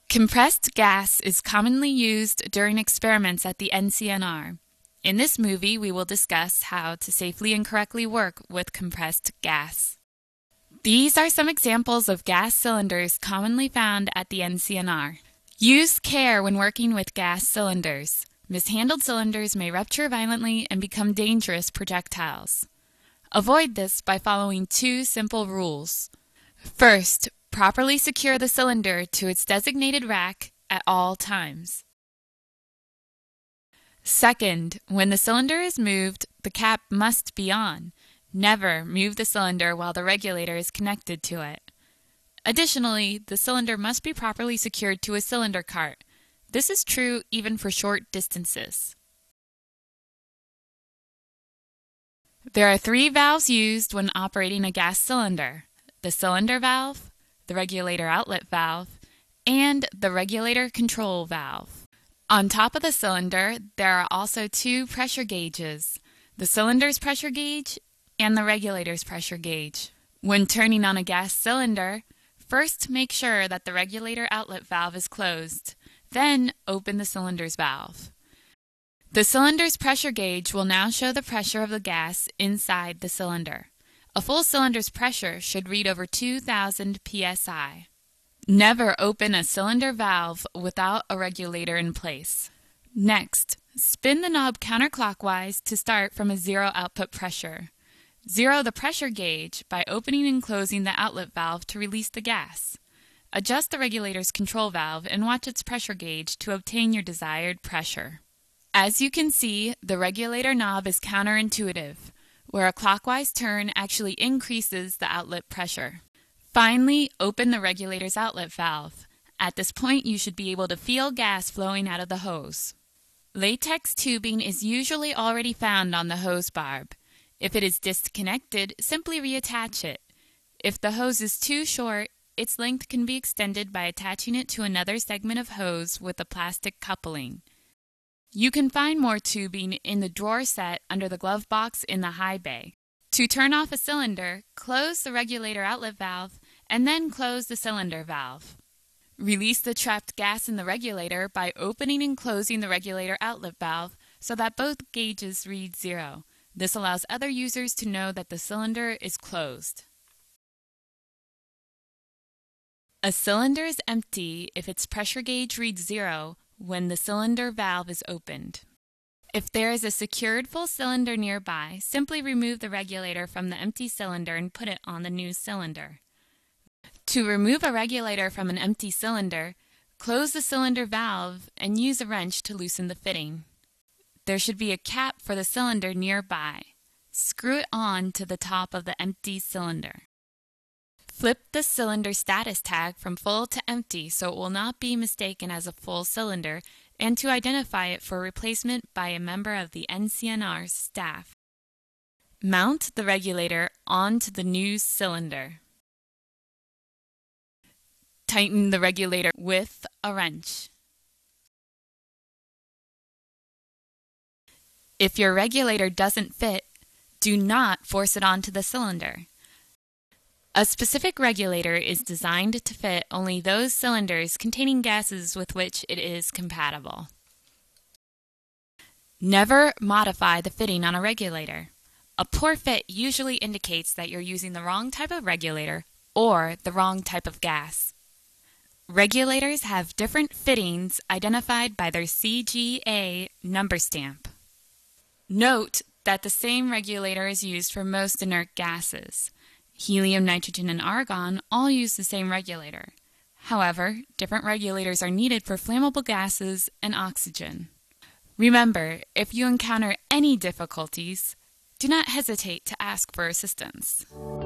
Compressed gas is commonly used during experiments at the NCNR. In this movie, we will discuss how to safely and correctly work with compressed gas. These are some examples of gas cylinders commonly found at the NCNR. Use care when working with gas cylinders. Mishandled cylinders may rupture violently and become dangerous projectiles. Avoid this by following two simple rules. First, properly secure the cylinder to its designated rack at all times. Second, when the cylinder is moved, the cap must be on. Never move the cylinder while the regulator is connected to it. Additionally, the cylinder must be properly secured to a cylinder cart. This is true even for short distances. There are three valves used when operating a gas cylinder: the cylinder valve, the regulator outlet valve, and the regulator control valve. On top of the cylinder, there are also two pressure gauges: the cylinder's pressure gauge and the regulator's pressure gauge. When turning on a gas cylinder, first make sure that the regulator outlet valve is closed. Then open the cylinder's valve. The cylinder's pressure gauge will now show the pressure of the gas inside the cylinder. A full cylinder's pressure should read over 2,000 psi. Never open a cylinder valve without a regulator in place. Next, spin the knob counterclockwise to start from a zero output pressure. Zero the pressure gauge by opening and closing the outlet valve to release the gas. Adjust the regulator's control valve and watch its pressure gauge to obtain your desired pressure. As you can see, the regulator knob is counterintuitive, where a clockwise turn actually increases the outlet pressure. Finally, open the regulator's outlet valve. At this point, you should be able to feel gas flowing out of the hose. Latex tubing is usually already found on the hose barb. If it is disconnected, simply reattach it. If the hose is too short, its length can be extended by attaching it to another segment of hose with a plastic coupling. You can find more tubing in the drawer set under the glove box in the high bay. To turn off a cylinder, close the regulator outlet valve and then close the cylinder valve. Release the trapped gas in the regulator by opening and closing the regulator outlet valve so that both gauges read zero. This allows other users to know that the cylinder is closed. A cylinder is empty if its pressure gauge reads zero when the cylinder valve is opened. If there is a secured full cylinder nearby, simply remove the regulator from the empty cylinder and put it on the new cylinder. To remove a regulator from an empty cylinder, close the cylinder valve and use a wrench to loosen the fitting. There should be a cap for the cylinder nearby. Screw it on to the top of the empty cylinder. Flip the cylinder status tag from full to empty so it will not be mistaken as a full cylinder and to identify it for replacement by a member of the NCNR staff. Mount the regulator onto the new cylinder. Tighten the regulator with a wrench. If your regulator doesn't fit, do not force it onto the cylinder. A specific regulator is designed to fit only those cylinders containing gases with which it is compatible. Never modify the fitting on a regulator. A poor fit usually indicates that you're using the wrong type of regulator or the wrong type of gas. Regulators have different fittings identified by their CGA number stamp. Note that the same regulator is used for most inert gases. Helium, nitrogen, and argon all use the same regulator. However, different regulators are needed for flammable gases and oxygen. Remember, if you encounter any difficulties, do not hesitate to ask for assistance.